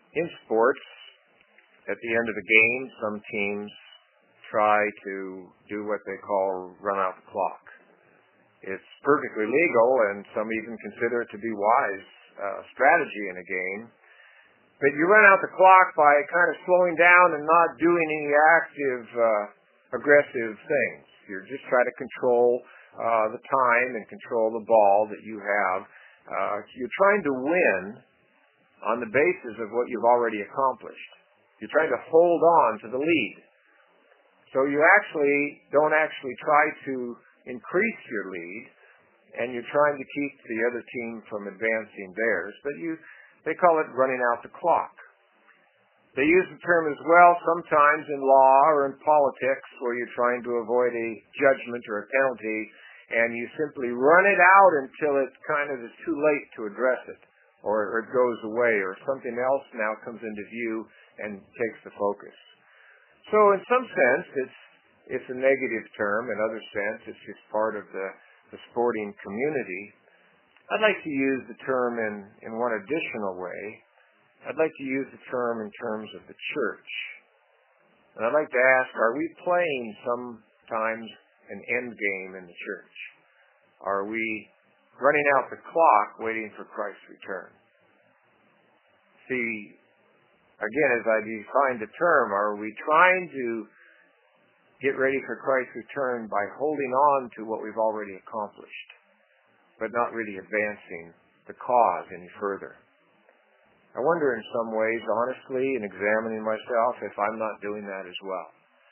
In sports, at the end of the game, some teams try to do what they call run out the clock. It's perfectly legal, and some even consider it to be wise strategy in a game. But you run out the clock by kind of slowing down and not doing any active, aggressive things. You're just trying to control the time and control the ball that you have. You're trying to win on the basis of what you've already accomplished. You're trying to hold on to the lead. So you don't try to increase your lead, and you're trying to keep the other team from advancing theirs, but they call it running out the clock. They use the term as well sometimes in law or in politics where you're trying to avoid a judgment or a penalty, and you simply run it out until it kind of is too late to address it, or it goes away, or something else now comes into view and takes the focus. So in some sense, it's a negative term. In other sense, it's just part of the sporting community. I'd like to use the term in one additional way. I'd like to use the term in terms of the church. And I'd like to ask, are we playing sometimes an end game in the church? Are we running out the clock waiting for Christ's return? See, again, as I define the term, are we trying to get ready for Christ's return by holding on to what we've already accomplished, but not really advancing the cause any further? I wonder in some ways, honestly, in examining myself, if I'm not doing that as well.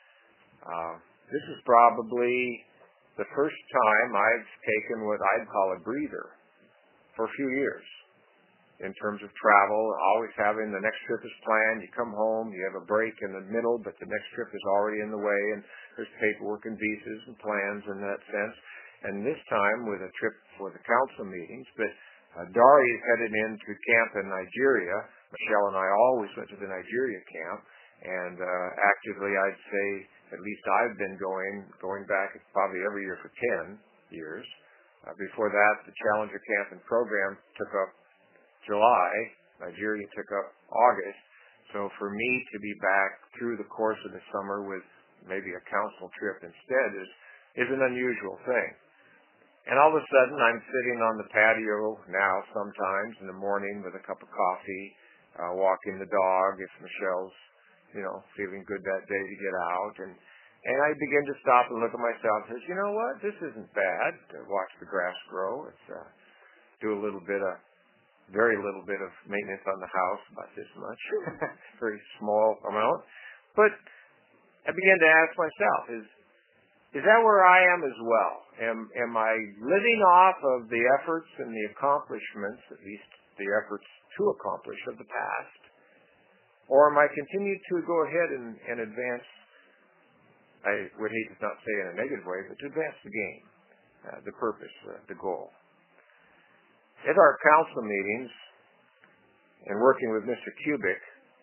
This is probably the first time I've taken what I'd call a breather for a few years in terms of travel, always having the next trip is planned. You come home, you have a break in the middle, but the next trip is already in the way, and there's paperwork and visas and plans in that sense. And this time with a trip for the council meetings, but Dari is headed into camp in Nigeria. Michelle and I always went to the Nigeria camp, and actively I'd say at least I've been going back probably every year for 10 years. Before that, the Challenger Camp and Program took up July. Nigeria took up August. So for me to be back through the course of the summer with maybe a council trip instead is an unusual thing. And all of a sudden, I'm sitting on the patio now sometimes in the morning with a cup of coffee, walking the dog if Michelle's, feeling good that day to get out. And I begin to stop and look at myself and say, you know what, this isn't bad to watch the grass grow. It's do a very little bit of maintenance on the house, about this much, very small amount. But I began to ask myself, is that where I am as well? Am I living off of the efforts and the accomplishments, at least the efforts to accomplish of the past? Or am I continuing to go ahead and advance, I would hate to not say in a negative way, but to advance the game, the purpose, the goal? At our council meetings and working with Mr. Kubik,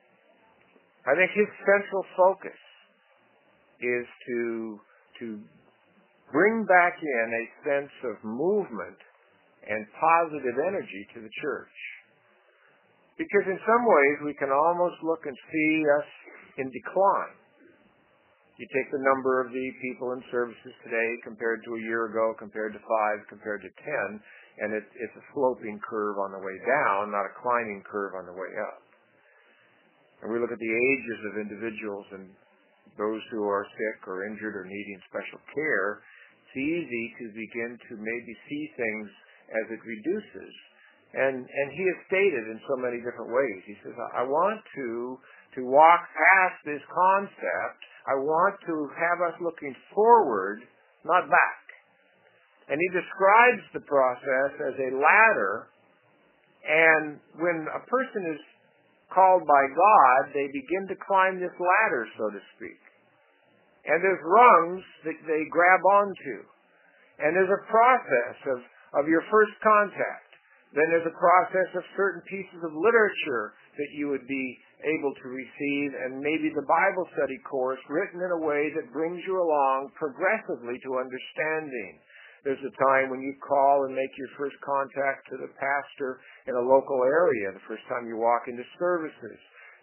I think his central focus is to bring back in a sense of movement and positive energy to the church. Because in some ways we can almost look and see us in decline. You take the number of the people in services today compared to a year ago, compared to 5, compared to 10, and it's a sloping curve on the way down, not a climbing curve on the way up. And we look at the ages of individuals and those who are sick or injured or needing special care, it's easy to begin to maybe see things as it reduces. And he has stated in so many different ways. He says, I want to walk past this concept. I want to have us looking forward, not back. And he describes the process as a ladder, and when a person is called by God, they begin to climb this ladder, so to speak. And there's rungs that they grab onto. And there's a process of your first contact. Then there's a process of certain pieces of literature that you would be able to receive, and maybe the Bible study course written in a way that brings you along progressively to understanding. There's a time when you call and make your first contact to the pastor in a local area, the first time you walk into services.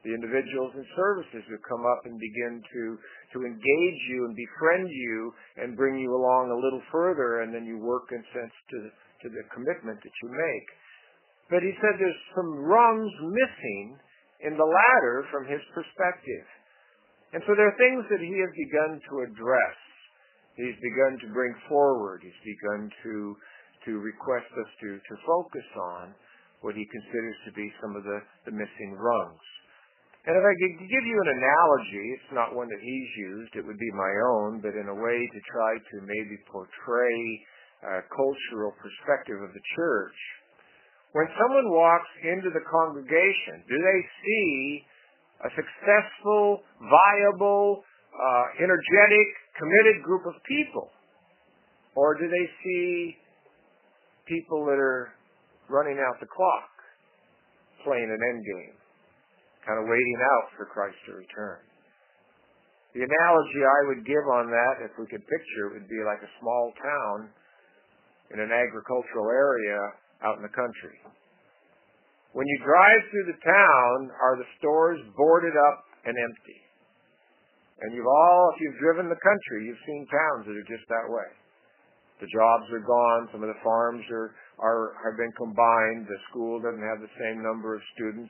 the individuals and services who come up and begin to engage you and befriend you and bring you along a little further, and then you work in sense to the commitment that you make. But he said there's some rungs missing in the ladder from his perspective. And so there are things that he has begun to address. He's begun to bring forward. He's begun to request us to focus on what he considers to be some of the missing rungs. And if I could give you an analogy, it's not one that he's used, it would be my own, but in a way to try to maybe portray a cultural perspective of the church. When someone walks into the congregation, do they see a successful, viable, energetic, committed group of people? Or do they see people that are running out the clock, playing an end game, kind of waiting out for Christ to return? The analogy I would give on that, if we could picture it, would be like a small town in an agricultural area out in the country. When you drive through the town, are the stores boarded up and empty? And if you've driven the country, you've seen towns that are just that way. The jobs are gone, some of the farms have been combined, the school doesn't have the same number of students.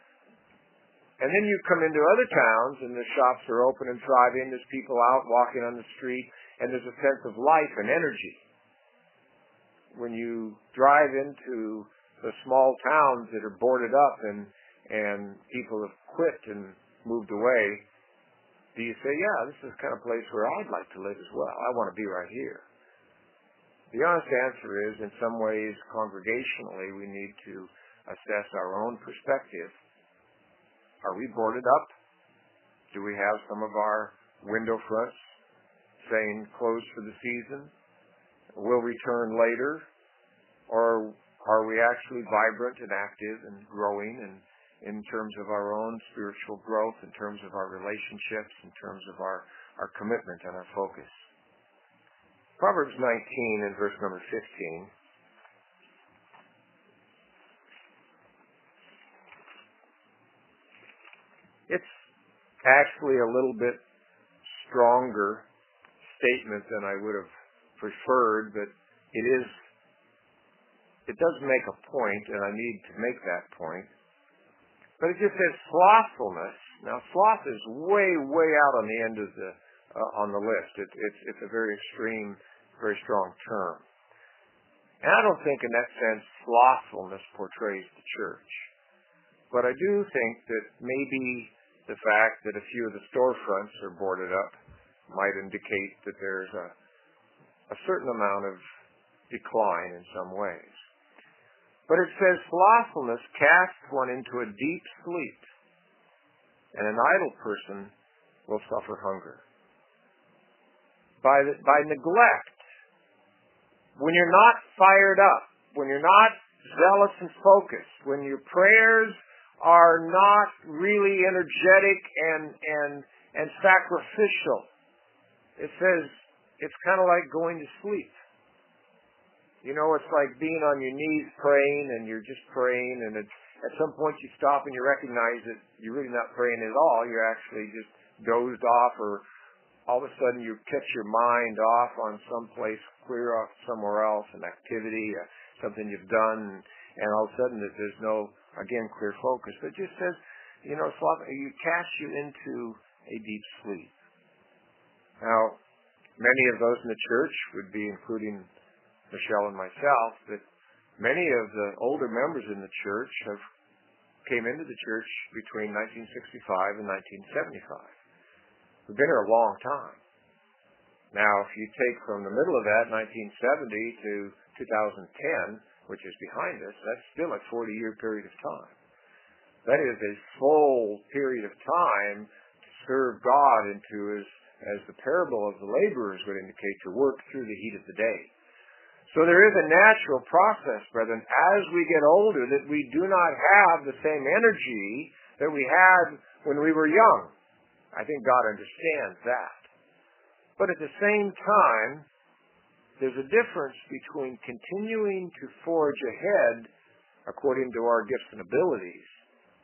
And then you come into other towns and the shops are open and thriving, there's people out walking on the street, and there's a sense of life and energy. When you drive into the small towns that are boarded up and people have quit and moved away, do you say, yeah, this is the kind of place where I'd like to live as well. I want to be right here. The honest answer is, in some ways, congregationally, we need to assess our own perspective. Are we boarded up? Do we have some of our window fronts saying closed for the season? Will return later? Or are we actually vibrant and active and growing and in terms of our own spiritual growth, in terms of our relationships, in terms of our commitment and our focus? Proverbs 19 and verse number 15. It's actually a little bit stronger statement than I would have preferred, but it does make a point, and I need to make that point. But it just says slothfulness. Now, sloth is way, way out on the end of on the list. It's a very extreme, very strong term. And I don't think in that sense slothfulness portrays the church. But I do think that maybe the fact that a few of the storefronts are boarded up might indicate that there's a certain amount of decline in some ways. But it says slothfulness casts one into a deep sleep, and an idle person will suffer hunger. By neglect, when you're not fired up, when you're not zealous and focused, when your prayers are not really energetic and sacrificial, it says it's kind of like going to sleep. You know, it's like being on your knees praying, and you're just praying, and at some point you stop and you recognize that you're really not praying at all. You're actually just dozed off, or all of a sudden you catch your mind off on someplace, clear off somewhere else, an activity, something you've done, and all of a sudden there's no, again, clear focus. But it just says, you know, you cast you into a deep sleep. Now, many of those in the church would be, including Michelle and myself, that many of the older members in the church came into the church between 1965 and 1975. We've been here a long time. Now, if you take from the middle of that, 1970 to 2010, which is behind us, that's still a 40-year period of time. That is a full period of time to serve God and to, as the parable of the laborers would indicate, to work through the heat of the day. So there is a natural process, brethren, as we get older, that we do not have the same energy that we had when we were young. I think God understands that. But at the same time, there's a difference between continuing to forge ahead according to our gifts and abilities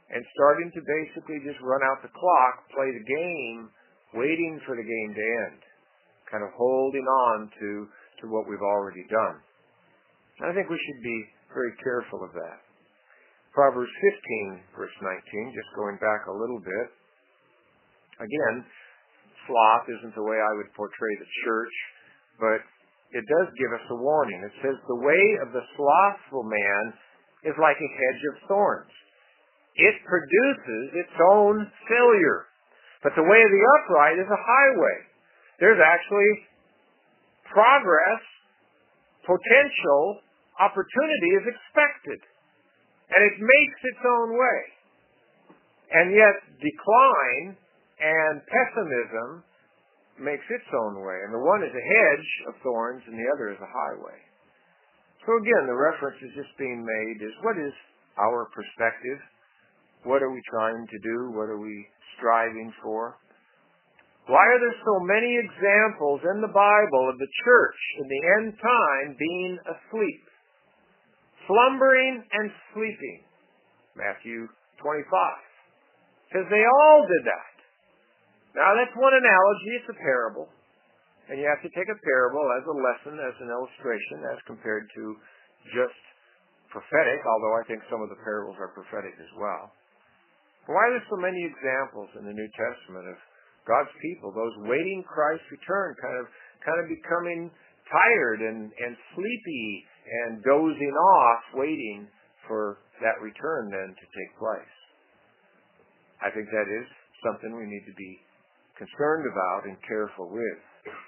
and starting to basically just run out the clock, play the game, waiting for the game to end, kind of holding on to what we've already done. And I think we should be very careful of that. Proverbs 15, verse 19, just going back a little bit. Again, sloth isn't the way I would portray the church, but it does give us a warning. It says, the way of the slothful man is like a hedge of thorns. It produces its own failure. But the way of the upright is a highway. There's actually progress, potential, opportunity is expected. And it makes its own way. And yet decline and pessimism makes its own way. And the one is a hedge of thorns and the other is a highway. So again, the reference is just being made is what is our perspective? What are we trying to do? What are we striving for? Why are there so many examples in the Bible of the church in the end time being asleep? Slumbering and sleeping. Matthew 25. Says they all did that. Now that's one analogy. It's a parable. And you have to take a parable as a lesson, as an illustration, as compared to just prophetic, although I think some of the parables are prophetic as well. Why are there so many examples in the New Testament of God's people, those waiting Christ's return, kind of becoming tired and sleepy and dozing off, waiting for that return then to take place? I think that is something we need to be concerned about and careful with.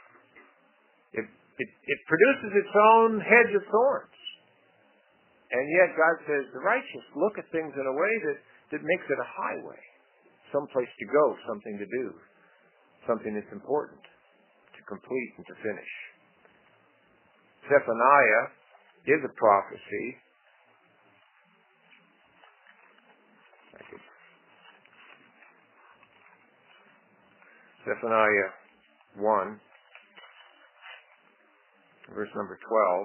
It produces its own hedge of thorns. And yet God says the righteous look at things in a way that makes it a highway, someplace to go, something to do, something that's important to complete and to finish. Zephaniah is a prophecy. Zephaniah 1, verse number 12.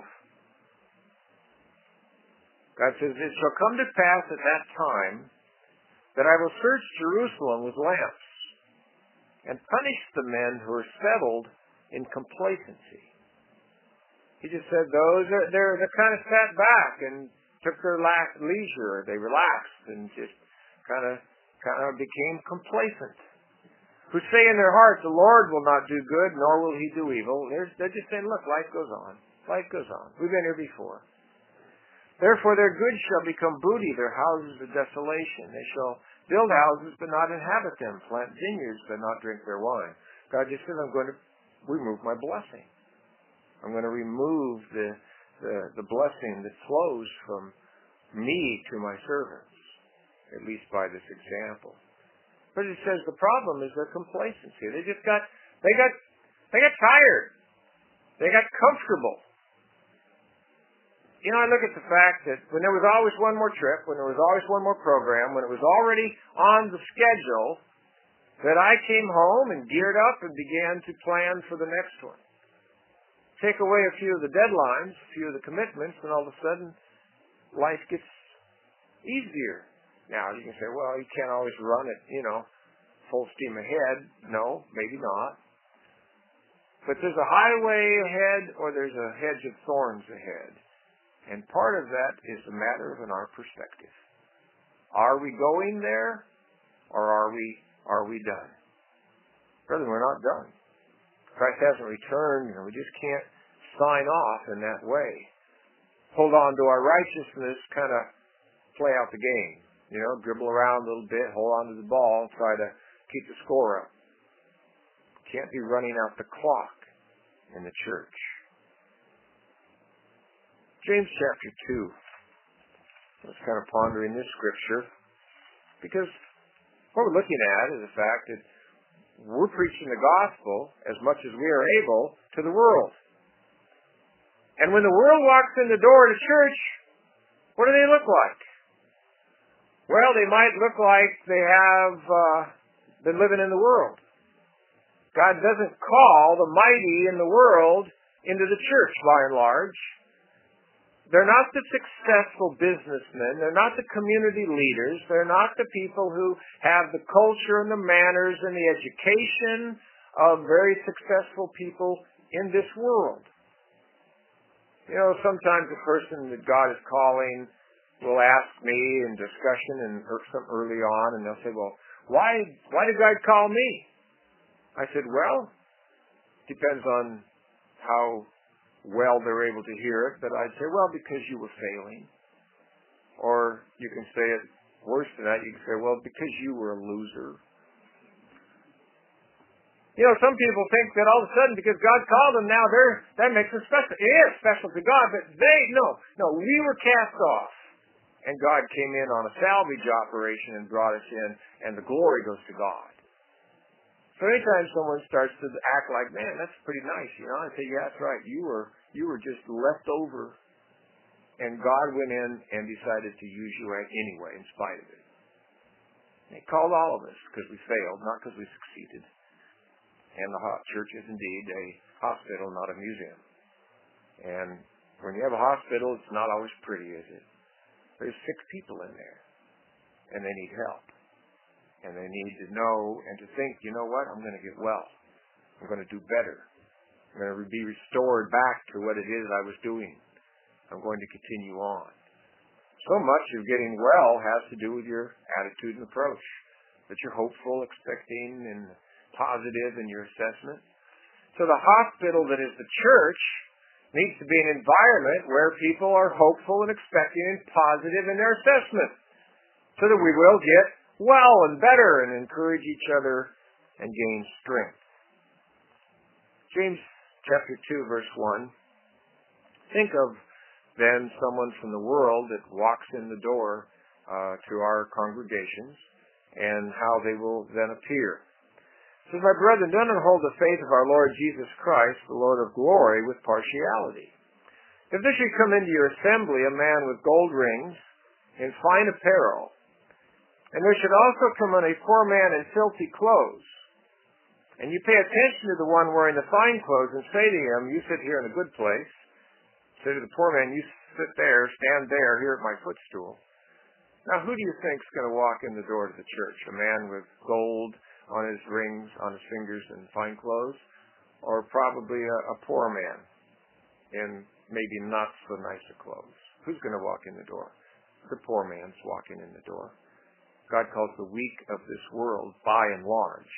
God says, it shall come to pass at that time that I will search Jerusalem with lamps and punish the men who are settled in complacency. He just said they're kind of sat back and took their leisure. They relaxed and just kind of became complacent. Who say in their hearts, the Lord will not do good, nor will he do evil. They're just saying, look, life goes on. Life goes on. We've been here before. Therefore their goods shall become booty, their houses a desolation. They shall build houses, but not inhabit them, plant vineyards, but not drink their wine. God just said, I'm going to remove my blessing. I'm going to remove the blessing that flows from me to my servants, at least by this example. But it says the problem is their complacency. They got tired. They got comfortable. You know, I look at the fact that when there was always one more trip, when there was always one more program, when it was already on the schedule, that I came home and geared up and began to plan for the next one. Take away a few of the deadlines, a few of the commitments, and all of a sudden, life gets easier. Now, you can say, well, you can't always run it, full steam ahead. No, maybe not. But there's a highway ahead or there's a hedge of thorns ahead. And part of that is a matter of our perspective. Are we going there or are we done? Brother, we're not done. Christ hasn't returned. We just can't sign off in that way. Hold on to our righteousness, kind of play out the game. Dribble around a little bit, hold on to the ball, try to keep the score up. Can't be running out the clock in the church. James chapter 2. I was kind of pondering this scripture because what we're looking at is the fact that we're preaching the gospel as much as we are able to the world. And when the world walks in the door to church, what do they look like? Well, they might look like they have been living in the world. God doesn't call the mighty in the world into the church by and large. They're not the successful businessmen. They're not the community leaders. They're not the people who have the culture and the manners and the education of very successful people in this world. You know, sometimes the person that God is calling will ask me in discussion and early on, and they'll say, well, why did God call me? I said, well, depends on how well they're able to hear it, but I'd say, well, because you were failing. Or you can say it worse than that. You can say, well, because you were a loser. You know, some people think that all of a sudden, because God called them, now that makes them special. It is special to God, but no, we were cast off. And God came in on a salvage operation and brought us in, and the glory goes to God. So anytime someone starts to act like, man, that's pretty nice, you know, I say, yeah, that's right. You were just left over, and God went in and decided to use you anyway, in spite of it. And He called all of us because we failed, not because we succeeded. And the church is indeed a hospital, not a museum. And when you have a hospital, it's not always pretty, is it? There's 6 people in there, and they need help. And they need to know and to think, you know what, I'm going to get well. I'm going to do better. I'm going to be restored back to what it is I was doing. I'm going to continue on. So much of getting well has to do with your attitude and approach. That you're hopeful, expecting, and positive in your assessment. So the hospital that is the church needs to be an environment where people are hopeful and expecting and positive in their assessment, so that we will get well and better and encourage each other and gain strength. James chapter 2, verse 1. Think of then someone from the world that walks in the door to our congregations and how they will then appear. It says, my brethren, do not hold the faith of our Lord Jesus Christ, the Lord of glory, with partiality. If there should come into your assembly a man with gold rings and fine apparel, and there should also come in a poor man in filthy clothes, and you pay attention to the one wearing the fine clothes and say to him, you sit here in a good place, say to the poor man, you sit there, stand there, here at my footstool. Now, who do you think is going to walk in the door to the church? A man with gold on his rings, on his fingers, and fine clothes, or probably a poor man in maybe not so nice clothes? Who's going to walk in the door? The poor man's walking in the door. God calls the weak of this world, by and large.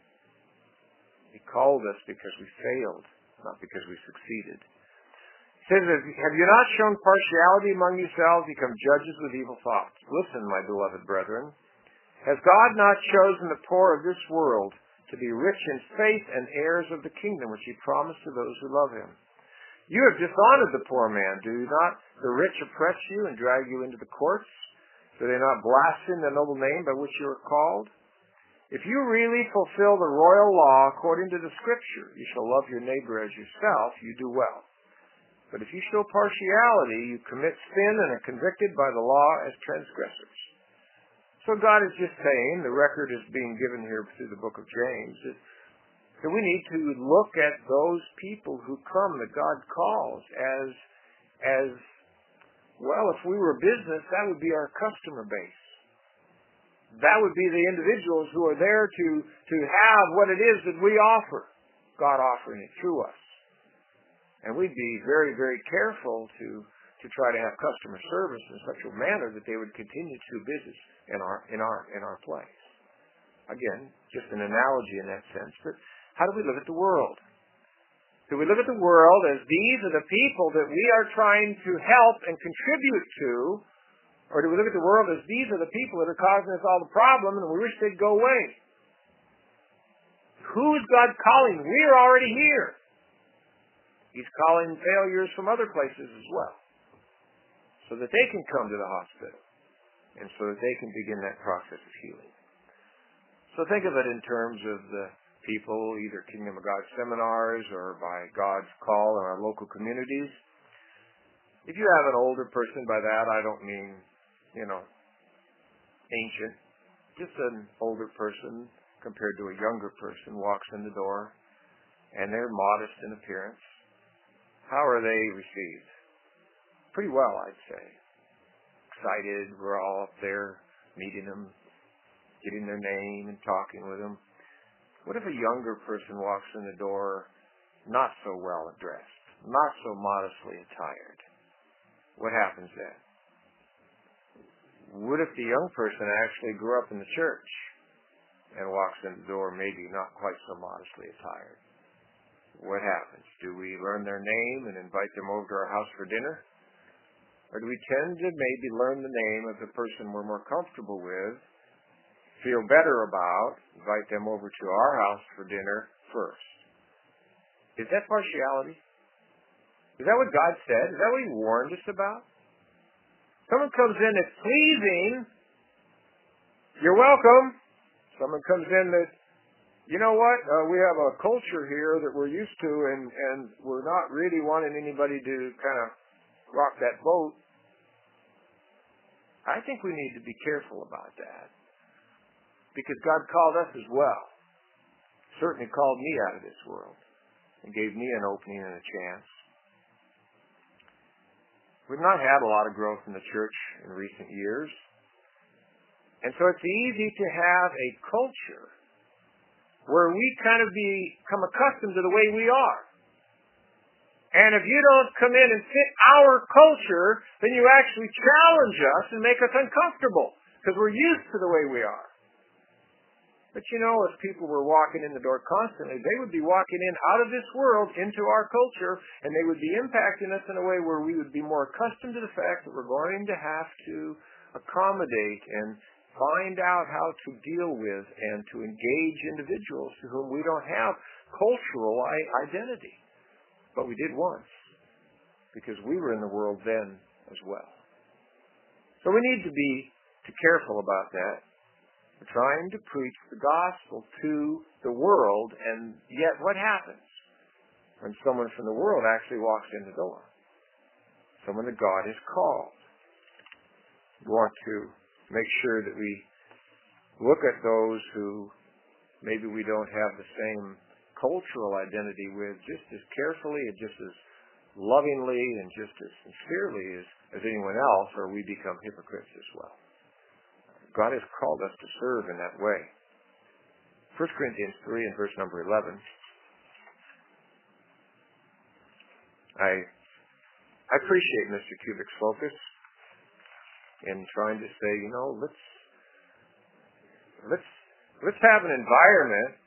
He called us because we failed, not because we succeeded. He says, have you not shown partiality among yourselves, become judges with evil thoughts? Listen, my beloved brethren, has God not chosen the poor of this world to be rich in faith and heirs of the kingdom which He promised to those who love Him? You have dishonored the poor man. Do not the rich oppress you and drag you into the courts? Do they not blaspheme the noble name by which you are called? If you really fulfill the royal law according to the Scripture, you shall love your neighbor as yourself, you do well. But if you show partiality, you commit sin and are convicted by the law as transgressors. So God is just saying, the record is being given here through the book of James, that we need to look at those people who come that God calls as well, if we were a business, that would be our customer base. That would be the individuals who are there to have what it is that we offer, God offering it through us. And we'd be very, very careful to try to have customer service in such a manner that they would continue to do business in our place. Again, just an analogy in that sense. But how do we look at the world? Do we look at the world as these are the people that we are trying to help and contribute to? Or do we look at the world as these are the people that are causing us all the problem and we wish they'd go away? Who is God calling? We are already here. He's calling failures from other places as well, so that they can come to the hospital and so that they can begin that process of healing. So think of it in terms of the people, either Kingdom of God seminars or by God's call in our local communities. If you have an older person, by that I don't mean, ancient, just an older person compared to a younger person walks in the door and they're modest in appearance, how are they received? pretty well, I'd say. Excited, we're all up there meeting them, getting their name and talking with them. What if a younger person walks in the door not so well dressed, not so modestly attired? What happens then? What if the young person actually grew up in the church and walks in the door maybe not quite so modestly attired? What happens? Do we learn their name and invite them over to our house for dinner? Or do we tend to maybe learn the name of the person we're more comfortable with, feel better about, invite them over to our house for dinner first? Is that partiality? Is that what God said? Is that what He warned us about? Someone comes in that's pleasing, you're welcome. Someone comes in that, you know what, we have a culture here that we're used to, and we're not really wanting anybody to kind of rock that boat. I think we need to be careful about that, because God called us as well. Certainly called me out of this world and gave me an opening and a chance. We've not had a lot of growth in the church in recent years, and so it's easy to have a culture where we kind of become accustomed to the way we are. And if you don't come in and fit our culture, then you actually challenge us and make us uncomfortable, because we're used to the way we are. But you know, if people were walking in the door constantly, they would be walking in out of this world into our culture, and they would be impacting us in a way where we would be more accustomed to the fact that we're going to have to accommodate and find out how to deal with and to engage individuals to whom we don't have cultural identity. But we did once, because we were in the world then as well. So we need to be careful about that. We're trying to preach the gospel to the world, and yet what happens when someone from the world actually walks in the door? Someone that God has called. We want to make sure that we look at those who maybe we don't have the same cultural identity with just as carefully and just as lovingly and just as sincerely as anyone else, or we become hypocrites as well. God has called us to serve in that way. 1 Corinthians 3 and verse number 11. I appreciate Mr. Kubik's focus in trying to say, you know, let's have an environment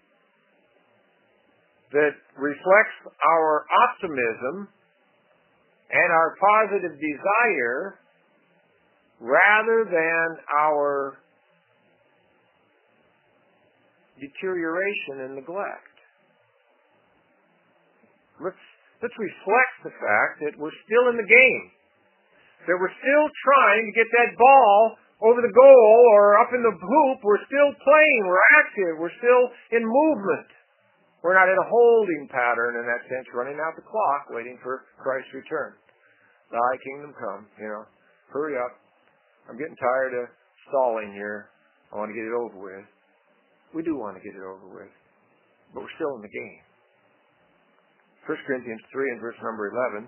that reflects our optimism and our positive desire rather than our deterioration and neglect. Let's reflect the fact that we're still in the game, that we're still trying to get that ball over the goal or up in the hoop. We're still playing, we're active, we're still in movement. We're not in a holding pattern in that sense, running out the clock, waiting for Christ's return. Thy kingdom come, hurry up. I'm getting tired of stalling here. I want to get it over with. We do want to get it over with, but we're still in the game. 1 Corinthians 3 and verse number 11.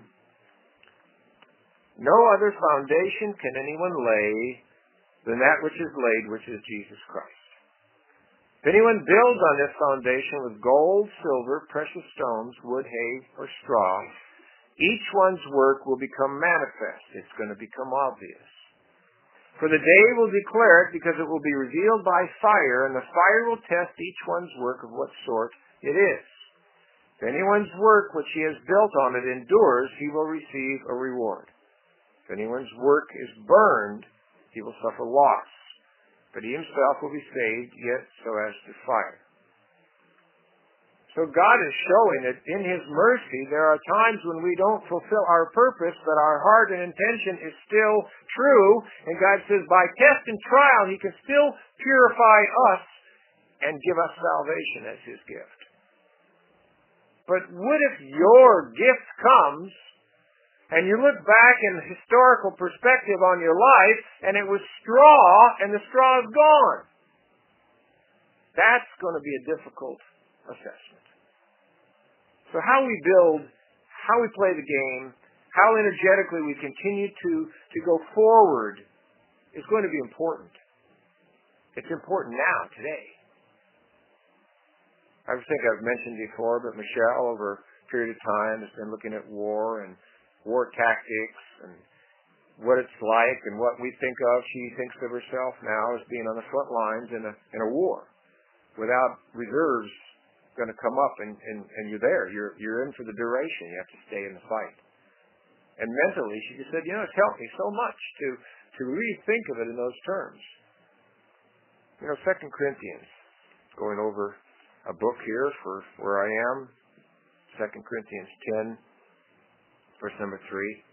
No other foundation can anyone lay than that which is laid, which is Jesus Christ. If anyone builds on this foundation with gold, silver, precious stones, wood, hay, or straw, each one's work will become manifest. It's going to become obvious. For the day will declare it, because it will be revealed by fire, and the fire will test each one's work of what sort it is. If anyone's work which he has built on it endures, he will receive a reward. If anyone's work is burned, he will suffer loss, but he himself will be saved, yet so as to fire. So God is showing that in His mercy there are times when we don't fulfill our purpose, but our heart and intention is still true, and God says by test and trial He can still purify us and give us salvation as His gift. But what if your gift comes and you look back in historical perspective on your life and it was straw and the straw is gone? That's going to be a difficult assessment. So how we build, how we play the game, how energetically we continue to go forward is going to be important. It's important now, today. I think I've mentioned before, but Michelle, over a period of time, has been looking at war and war tactics and what it's like and what we think of. She thinks of herself now as being on the front lines in a war without reserves going to come up and you're there. You're in for the duration. You have to stay in the fight. And mentally, she just said, it's helped me so much to really think of it in those terms. 2 Corinthians, going over a book here for where I am, 2 Corinthians 10, verse number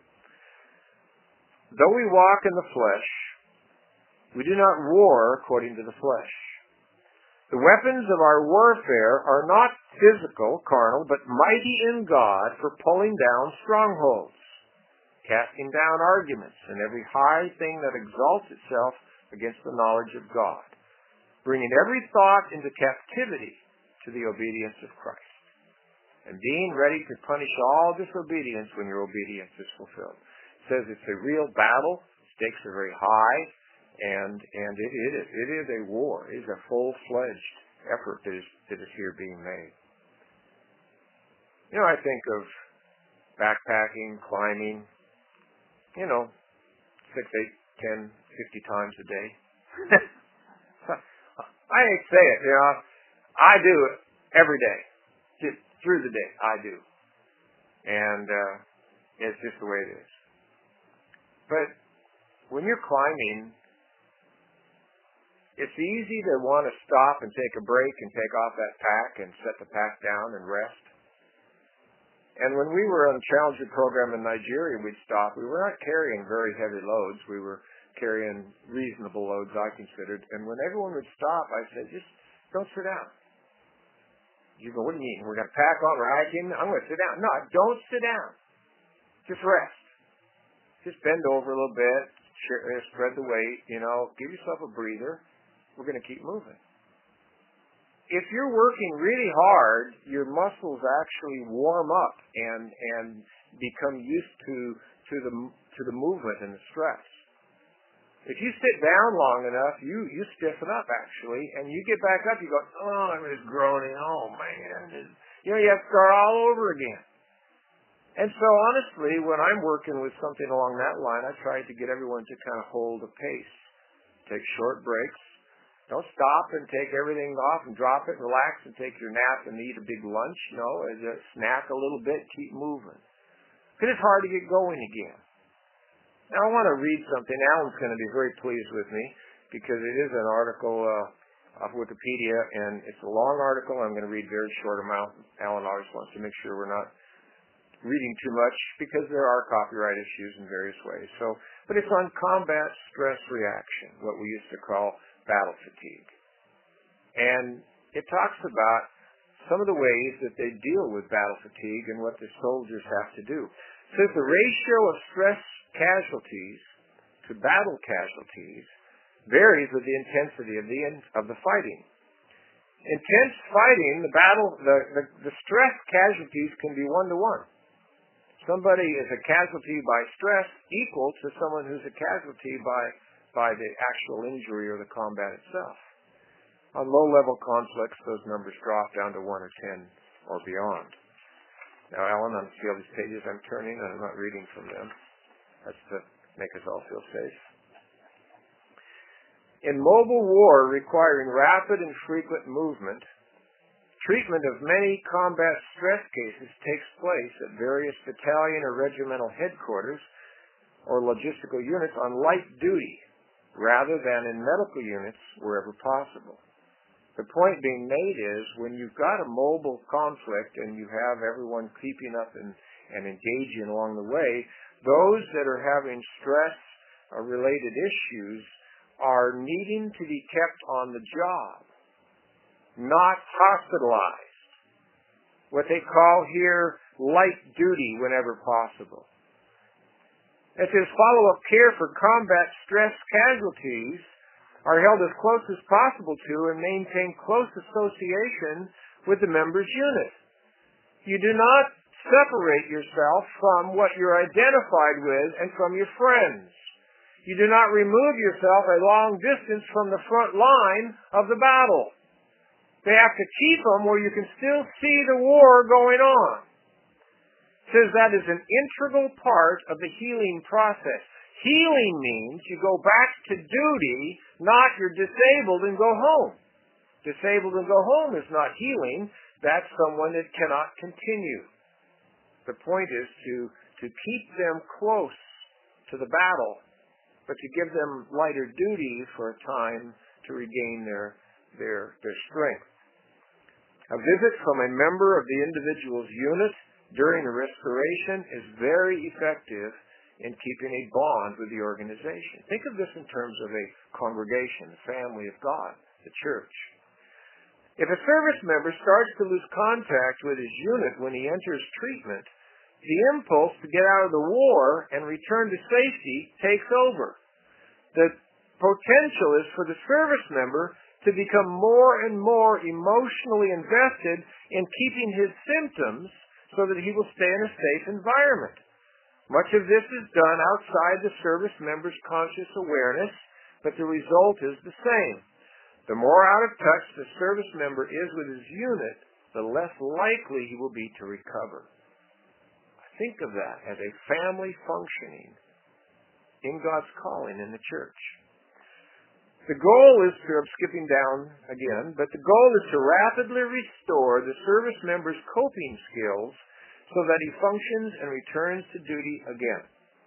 3. Though we walk in the flesh, we do not war according to the flesh. The weapons of our warfare are not physical, carnal, but mighty in God for pulling down strongholds, casting down arguments and every high thing that exalts itself against the knowledge of God, bringing every thought into captivity to the obedience of Christ, and being ready to punish all disobedience when your obedience is fulfilled. It says it's a real battle. Stakes are very high, and it is a war. It is a full-fledged effort that is here being made. I think of backpacking, climbing, 6, 8, 10, 50 times a day. I hate to say it, I do it every day. Just through the day, I do. And it's just the way it is. But when you're climbing, it's easy to want to stop and take a break and take off that pack and set the pack down and rest. And when we were on the Challenger program in Nigeria, we'd stop. We were not carrying very heavy loads. We were carrying reasonable loads, I considered. And when everyone would stop, I said, just don't sit down. You go, what do you mean? We're going to pack on, we're hiking? I'm going to sit down. No, don't sit down. Just rest. Just bend over a little bit, spread the weight, give yourself a breather. We're going to keep moving. If you're working really hard, your muscles actually warm up and become used to the movement and the stress. If you sit down long enough, you stiffen up actually, and you get back up, you go, I'm just groaning, oh man. You have to start all over again. And so honestly, when I'm working with something along that line, I try to get everyone to kind of hold a pace. Take short breaks. Don't stop and take everything off and drop it, relax and take your nap and eat a big lunch. No, just snack a little bit, keep moving. Because it's hard to get going again. Now I want to read something. Alan's going to be very pleased with me because it is an article off Wikipedia, and it's a long article. I'm going to read a very short amount. Alan always wants to make sure we're not reading too much because there are copyright issues in various ways. But it's on combat stress reaction, what we used to call battle fatigue. And it talks about some of the ways that they deal with battle fatigue and what the soldiers have to do. It says the ratio of stress casualties to battle casualties varies with the intensity of the fighting. Intense fighting, the stress casualties can be 1-to-1. Somebody is a casualty by stress equal to someone who's a casualty by the actual injury or the combat itself. On low-level conflicts, those numbers drop down to 1 or 10 or beyond. Now, Alan, on see all these pages I'm turning, and I'm not reading from them. That's to make us all feel safe. In mobile war requiring rapid and frequent movement, treatment of many combat stress cases takes place at various battalion or regimental headquarters or logistical units on light duty rather than in medical units wherever possible. The point being made is when you've got a mobile conflict and you have everyone keeping up and engaging along the way, those that are having stress-related issues are needing to be kept on the job, not hospitalized. What they call here light duty whenever possible. It says follow-up care for combat stress casualties are held as close as possible to and maintain close association with the member's unit. You do not separate yourself from what you're identified with and from your friends. You do not remove yourself a long distance from the front line of the battle. They have to keep them where you can still see the war going on. It says that is an integral part of the healing process. Healing means you go back to duty, not you're disabled and go home. Disabled and go home is not healing. That's someone that cannot continue. The point is to keep them close to the battle, but to give them lighter duty for a time to regain their strength. A visit from a member of the individual's unit during the restoration is very effective in keeping a bond with the organization. Think of this in terms of a congregation, the family of God, the church. If a service member starts to lose contact with his unit when he enters treatment, the impulse to get out of the war and return to safety takes over. The potential is for the service member to become more and more emotionally invested in keeping his symptoms so that he will stay in a safe environment. Much of this is done outside the service member's conscious awareness, but the result is the same. The more out of touch the service member is with his unit, the less likely he will be to recover. Think of that as a family functioning in God's calling in the church. The goal is to, I'm skipping down again, but the goal is to rapidly restore the service member's coping skills so that he functions and returns to duty again.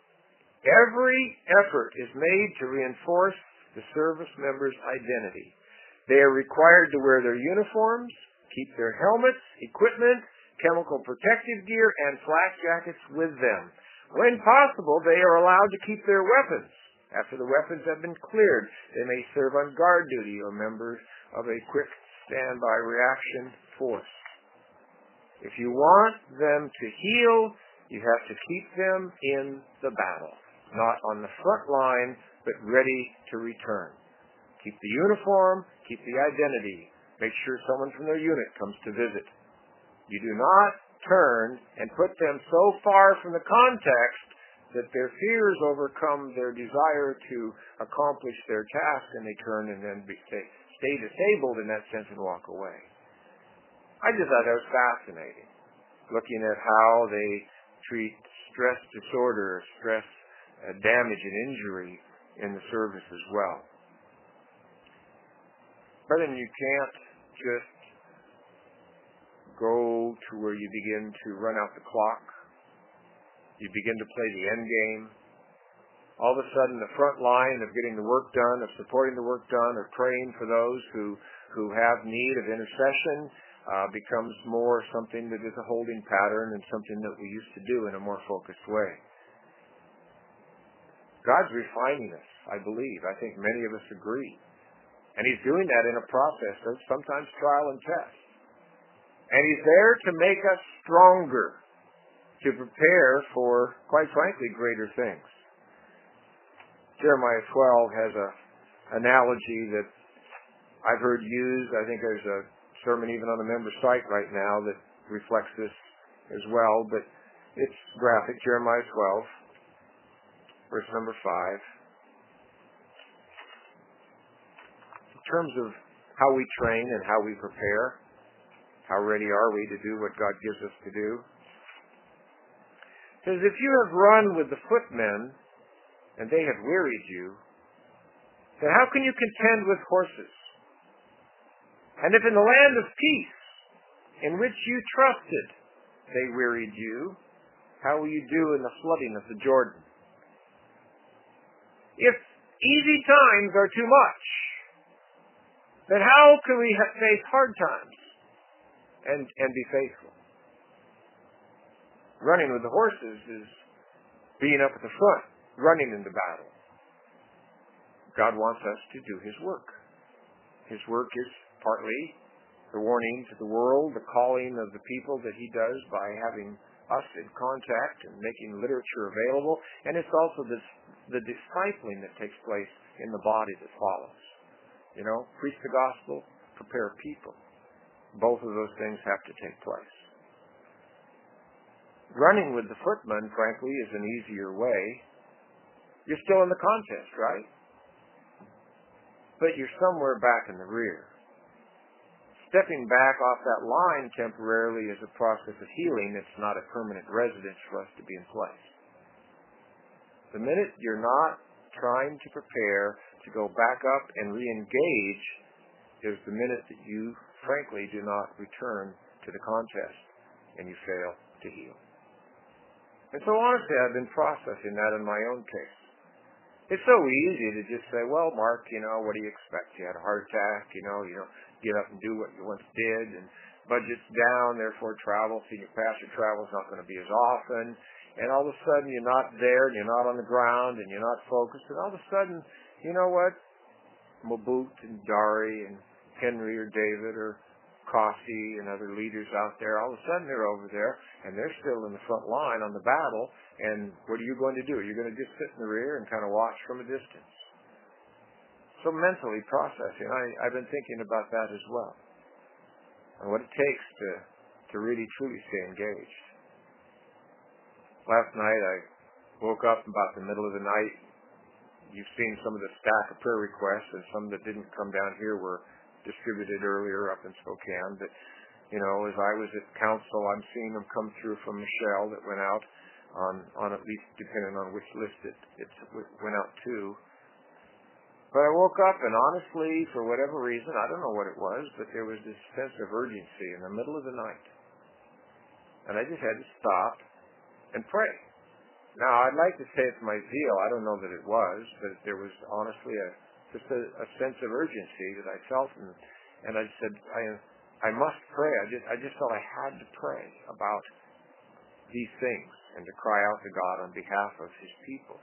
Every effort is made to reinforce the service member's identity. They are required to wear their uniforms, keep their helmets, equipment, chemical protective gear, and flak jackets with them. When possible, they are allowed to keep their weapons. After the weapons have been cleared, they may serve on guard duty or members of a quick standby reaction force. If you want them to heal, you have to keep them in the battle, not on the front line, but ready to return. Keep the uniform, keep the identity. Make sure someone from their unit comes to visit. You do not turn and put them so far from the context that their fears overcome their desire to accomplish their task, and they turn and then stay disabled in that sense and walk away. I just thought that was fascinating, looking at how they treat stress disorder, stress damage and injury in the service as well. Brethren, you can't just go to where you begin to run out the clock. You begin to play the end game. All of a sudden, the front line of getting the work done, of supporting the work done, of praying for those who have need of intercession becomes more something that is a holding pattern and something that we used to do in a more focused way. God's refining us, I believe. I think many of us agree. And He's doing that in a process of sometimes trial and test. And He's there to make us stronger, to prepare for, quite frankly, greater things. Jeremiah 12 has an analogy that I've heard used. I think there's a sermon even on the member site right now that reflects this as well, but it's graphic. Jeremiah 12, verse number 5. In terms of how we train and how we prepare, how ready are we to do what God gives us to do? It says, if you have run with the footmen, and they have wearied you, then how can you contend with horses? And if in the land of peace, in which you trusted, they wearied you, how will you do in the flooding of the Jordan? If easy times are too much, then how can we face hard times and be faithful? Running with the horses is being up at the front, running into battle. God wants us to do His work. His work is partly the warning to the world, the calling of the people that He does by having us in contact and making literature available, and it's also the discipling that takes place in the body that follows. You know, preach the gospel, prepare people. Both of those things have to take place. running with the footman, frankly, is an easier way. You're still in the contest, right? But you're somewhere back in the rear. Stepping back off that line temporarily is a process of healing. It's not a permanent residence for us to be in place. The minute you're not trying to prepare to go back up and re-engage is the minute that you, frankly, do not return to the contest and you fail to heal. And so honestly, I've been processing that in my own case. It's so easy to just say, well, Mark, what do you expect? You had a heart attack, you don't get up and do what you once did, and budget's down, therefore senior pastor travel's not going to be as often. And all of a sudden you're not there, and you're not on the ground, and you're not focused, and all of a sudden, you know what? Mabut and Dari and Henry or David or Cossey and other leaders out there, all of a sudden they're over there, and they're still in the front line on the battle, and what are you going to do? You're going to just sit in the rear and kind of watch from a distance. So mentally processing, I've been thinking about that as well, and what it takes to really truly stay engaged. Last night I woke up about the middle of the night. You've seen some of the stack of prayer requests, and some that didn't come down here were distributed earlier up in Spokane. But, as I was at council, I'm seeing them come through from Michelle that went out on at least depending on which list it went out to. But I woke up, and honestly, for whatever reason, I don't know what it was, but there was this sense of urgency in the middle of the night. And I just had to stop and pray. Now, I'd like to say it's my zeal. I don't know that it was, but there was honestly just a sense of urgency that I felt, and I said, I must pray. I just felt I had to pray about these things and to cry out to God on behalf of His people.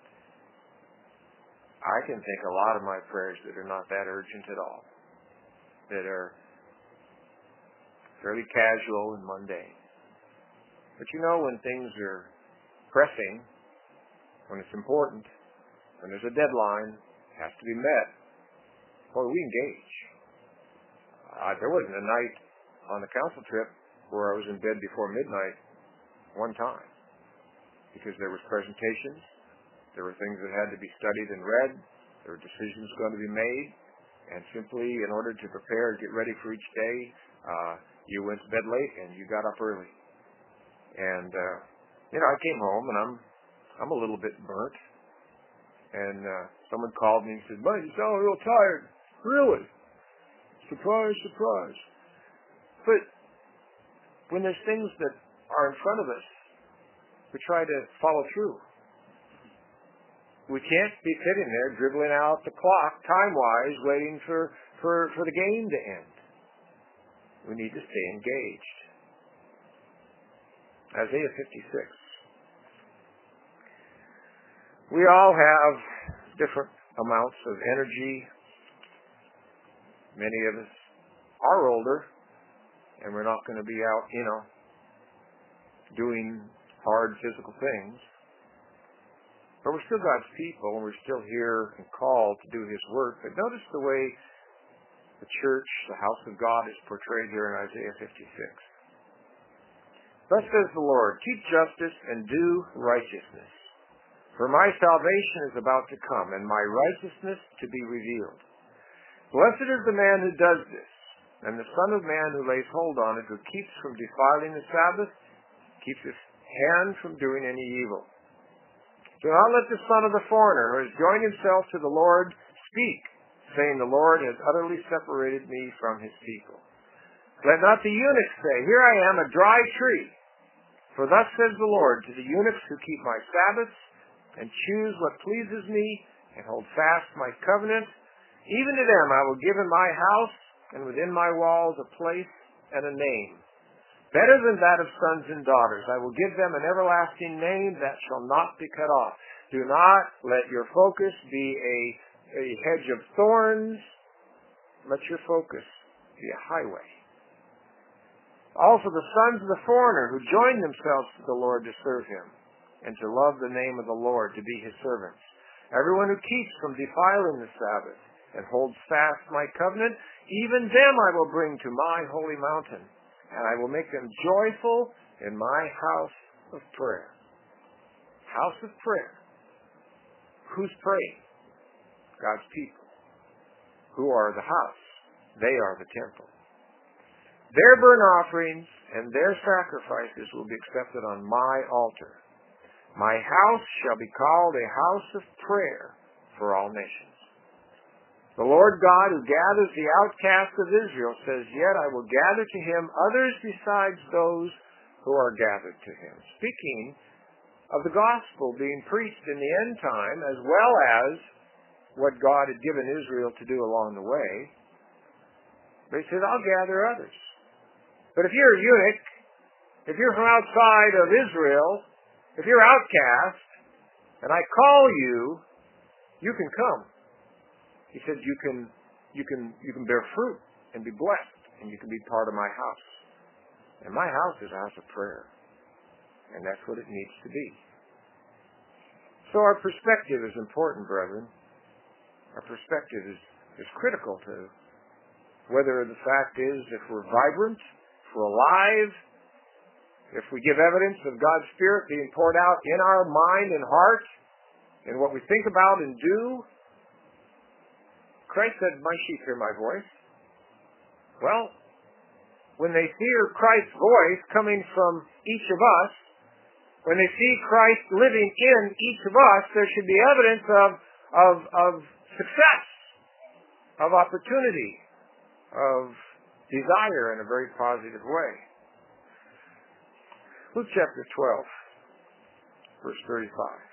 I can think a lot of my prayers that are not that urgent at all, that are fairly casual and mundane. But when things are pressing, when it's important, when there's a deadline, it has to be met, boy, we engage. There wasn't a night on the council trip where I was in bed before midnight one time, because there was presentations, there were things that had to be studied and read, there were decisions going to be made, and simply in order to prepare and get ready for each day, you went to bed late and you got up early. And, I came home, and I'm a little bit burnt. And someone called me and said, "Man, you sound real tired." Really? Surprise, surprise. But when there's things that are in front of us, we try to follow through. We can't be sitting there dribbling out the clock time-wise waiting for the game to end. We need to stay engaged. Isaiah 56. We all have different amounts of energy. Many of us are older, and we're not going to be out, doing hard physical things. But we're still God's people, and we're still here and called to do His work. But notice the way the church, the house of God, is portrayed here in Isaiah 56. Thus says the Lord, keep justice and do righteousness. For my salvation is about to come, and my righteousness to be revealed. Blessed is the man who does this, and the Son of Man who lays hold on it, who keeps from defiling the Sabbath, keeps his hand from doing any evil. Do not let the son of the foreigner, who has joined himself to the Lord, speak, saying, the Lord has utterly separated me from His people. Let not the eunuch say, here I am, a dry tree. For thus says the Lord to the eunuchs who keep my Sabbaths, and choose what pleases me, and hold fast my covenant, even to them I will give in my house, and within my walls a place and a name. Better than that of sons and daughters. I will give them an everlasting name that shall not be cut off. Do not let your focus be a hedge of thorns. Let your focus be a highway. Also the sons of the foreigner who join themselves to the Lord to serve Him, and to love the name of the Lord, to be His servants. Everyone who keeps from defiling the Sabbath, and holds fast my covenant, even them I will bring to my holy mountain, and I will make them joyful in my house of prayer. House of prayer. Who's praying? God's people. Who are the house? They are the temple. Their burnt offerings and their sacrifices will be accepted on my altar. My house shall be called a house of prayer for all nations. The Lord God who gathers the outcasts of Israel says, Yet I will gather to him others besides those who are gathered to him. Speaking of the gospel being preached in the end time, as well as what God had given Israel to do along the way, they said, I'll gather others. But if you're a eunuch, if you're from outside of Israel, if you're outcast, and I call you, you can come. He said, you can bear fruit and be blessed, and you can be part of my house. And my house is a house of prayer. And that's what it needs to be. So our perspective is important, brethren. Our perspective is critical to whether the fact is if we're vibrant, if we're alive, if we give evidence of God's Spirit being poured out in our mind and heart, in what we think about and do. Christ said, my sheep hear my voice. Well, when they hear Christ's voice coming from each of us, when they see Christ living in each of us, there should be evidence of success, of opportunity, of desire in a very positive way. Luke chapter 12, verse 35.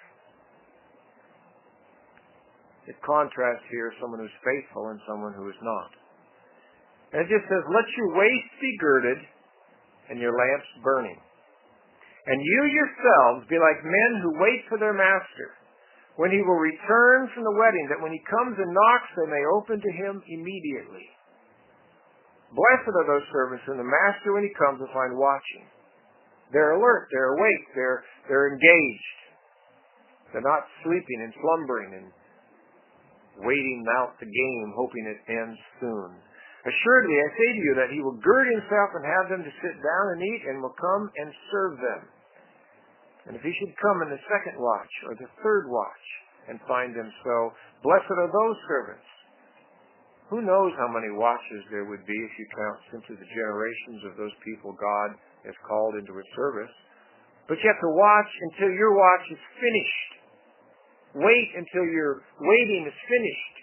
It contrasts here someone who's faithful and someone who is not. And it just says, let your waist be girded and your lamps burning. And you yourselves be like men who wait for their master, when he will return from the wedding, that when he comes and knocks, they may open to him immediately. Blessed are those servants whom the master, when he comes, will find watching. They're alert, they're awake, they're engaged. They're not sleeping and slumbering and waiting out the game, hoping it ends soon. Assuredly, I say to you that he will gird himself and have them to sit down and eat, and will come and serve them. And if he should come in the second watch or the third watch and find them so, blessed are those servants. Who knows how many watches there would be if you count simply the generations of those people God has called into his service. But you have to watch until your watch is finished. Wait until your waiting is finished.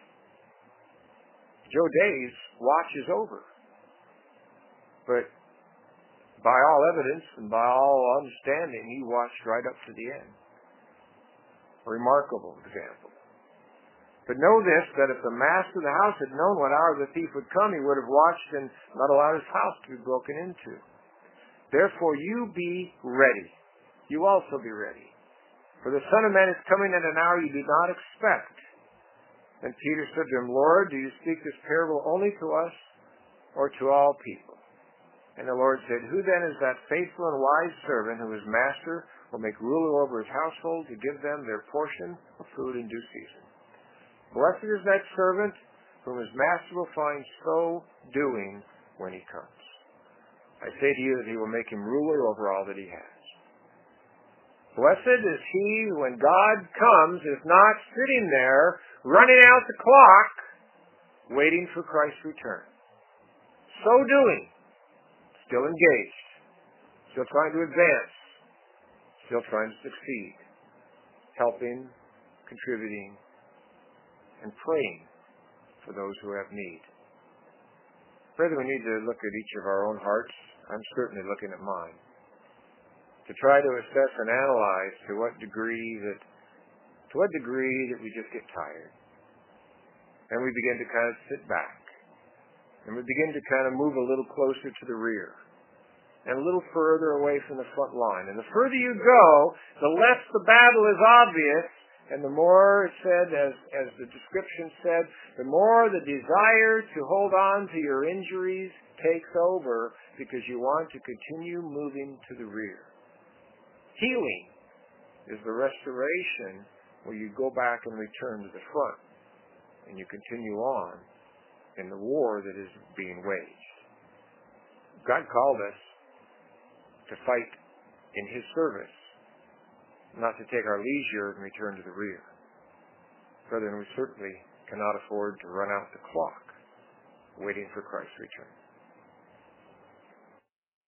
Joe Day's watch is over. But by all evidence and by all understanding, he watched right up to the end. A remarkable example. But know this, that if the master of the house had known what hour the thief would come, he would have watched and not allowed his house to be broken into. Therefore you be ready. You also be ready. For the Son of Man is coming at an hour you do not expect. And Peter said to him, Lord, do you speak this parable only to us or to all people? And the Lord said, Who then is that faithful and wise servant whom his master will make ruler over his household to give them their portion of food in due season? Blessed is that servant whom his master will find so doing when he comes. I say to you that he will make him ruler over all that he has. Blessed is he who, when God comes, is not sitting there running out the clock waiting for Christ's return. So doing, still engaged, still trying to advance, still trying to succeed, helping, contributing, and praying for those who have need. Further, we need to look at each of our own hearts. I'm certainly looking at mine, to try to assess and analyze to what degree that we just get tired. And we begin to kind of sit back. And we begin to kind of move a little closer to the rear. And a little further away from the front line. And the further you go, the less the battle is obvious. And the more it said, as the description said, the more the desire to hold on to your injuries takes over because you want to continue moving to the rear. Healing is the restoration where you go back and return to the front and you continue on in the war that is being waged. God called us to fight in his service not to take our leisure and return to the rear. Brethren, we certainly cannot afford to run out the clock waiting for Christ's return.